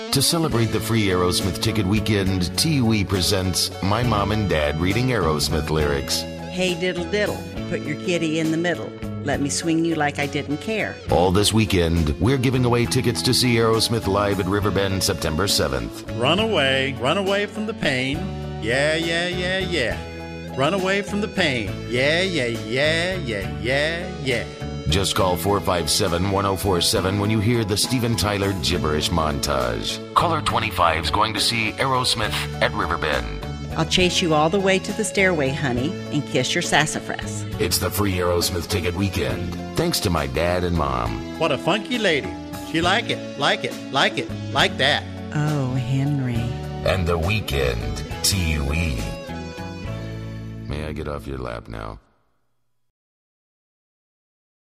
To celebrate the free Aerosmith ticket weekend, TUE presents My Mom and Dad Reading Aerosmith Lyrics. Hey diddle diddle, put your kitty in the middle. Let me swing you like I didn't care. All this weekend, we're giving away tickets to see Aerosmith live at Riverbend September 7th. Run away from the pain. Yeah, yeah, yeah, yeah. Run away from the pain. Yeah, yeah, yeah, yeah, yeah, yeah. Just call 457-1047 when you hear the Steven Tyler gibberish montage. Caller 25's going to see Aerosmith at Riverbend. I'll chase you all the way to the stairway, honey, and kiss your sassafras. It's the free Aerosmith ticket weekend. Thanks to my dad and mom. What a funky lady. She like it, like that. Oh, Henry. And the weekend, TUE. May I get off your lap now?